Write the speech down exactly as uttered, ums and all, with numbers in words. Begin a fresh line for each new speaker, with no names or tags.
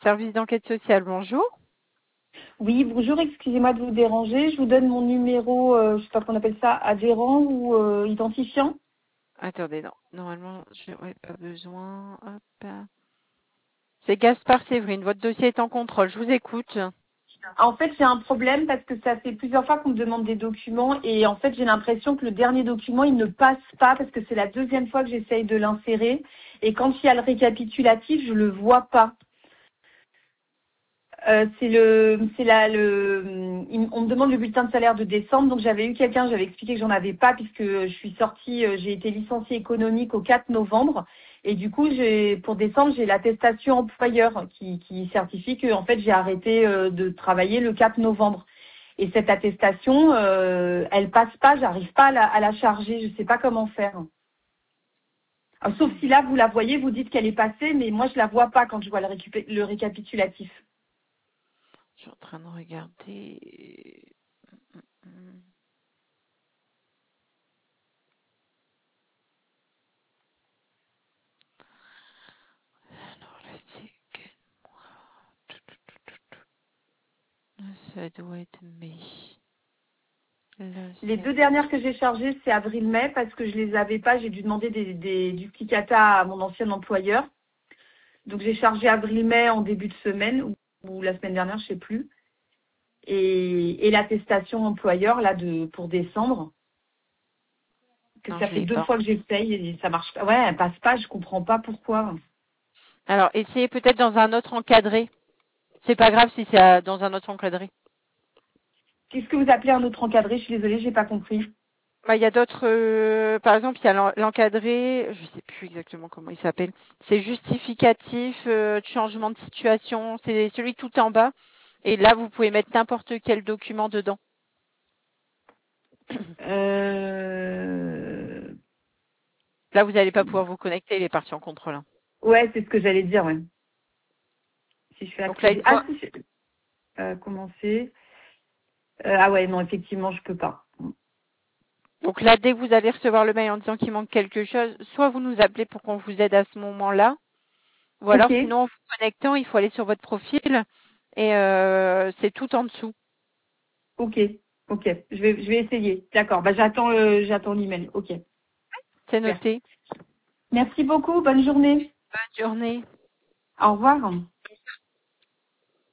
Service d'enquête sociale, bonjour.
Oui, bonjour, excusez-moi de vous déranger. Je vous donne mon numéro, euh, je sais pas qu'on appelle ça, adhérent ou euh, identifiant.
Attendez, non. Normalement, je n'aurais pas besoin. Hop. C'est Gaspard Séverine. Votre dossier est en contrôle. Je vous écoute.
En fait, j'ai un problème parce que ça fait plusieurs fois qu'on me demande des documents et en fait, j'ai l'impression que le dernier document, il ne passe pas parce que c'est la deuxième fois que j'essaye de l'insérer et quand il y a le récapitulatif, je le vois pas. Euh, c'est le, c'est la, le, il- on me demande le bulletin de salaire de décembre. Donc j'avais eu quelqu'un, j'avais expliqué que j'en avais pas puisque je suis sortie, euh, j'ai été licenciée économique au quatre novembre. Et du coup, j'ai, pour décembre, j'ai l'attestation employeur qui, qui certifie que en fait j'ai arrêté euh, de travailler le quatre novembre. Et cette attestation, euh, elle passe pas, j'arrive pas à la, à la charger, je sais pas comment faire. Alors, sauf si là vous la voyez, vous dites qu'elle est passée, mais moi je la vois pas quand je vois le, récupé- le récapitulatif.
Je suis en train de regarder. Hmm. Alors là, c'est quel mois? Ça doit être mai. Là,
Les
c'est
deux dernières que j'ai chargées, c'est avril-mai, parce que je les avais pas, j'ai dû demander des, des duplicata à mon ancien employeur. Donc j'ai chargé avril-mai en début de semaine, ou, ou la semaine dernière, je sais plus. Et, et l'attestation employeur, là, de pour décembre, que
non,
ça
je
fait
l'ai
deux
pas.
fois que j'essaye et ça marche pas. Ouais, elle passe pas, je comprends pas pourquoi.
Alors, essayez peut-être dans un autre encadré. C'est pas grave si c'est à- dans un autre encadré.
Qu'est-ce que vous appelez un autre encadré? Je suis désolée, j'ai pas compris.
Bah, il y a d'autres, euh, par exemple, il y a l'en- l'encadré, je sais plus exactement comment il s'appelle. C'est justificatif euh, de changement de situation. C'est celui tout en bas. Et là, vous pouvez mettre n'importe quel document dedans.
Euh...
Là, vous n'allez pas pouvoir vous connecter. Il est parti en contrôle, hein.
Ouais, c'est ce que j'allais dire, ouais. Si je fais
Donc là,
accéder.
une
Ah
fois,
si, je... euh, commencer. Euh, ah ouais, non, effectivement, je peux pas.
donc là, dès que vous allez recevoir le mail en disant qu'il manque quelque chose, soit vous nous appelez pour qu'on vous aide à ce moment-là, ou
Ok,
alors sinon, en vous connectant, il faut aller sur votre profil et euh, c'est tout en dessous.
ok, ok. Je vais, je vais essayer. D'accord. Bah j'attends, le, j'attends l'email. Ok.
C'est
Super.
noté.
Merci beaucoup. Bonne journée.
Bonne journée.
Au revoir.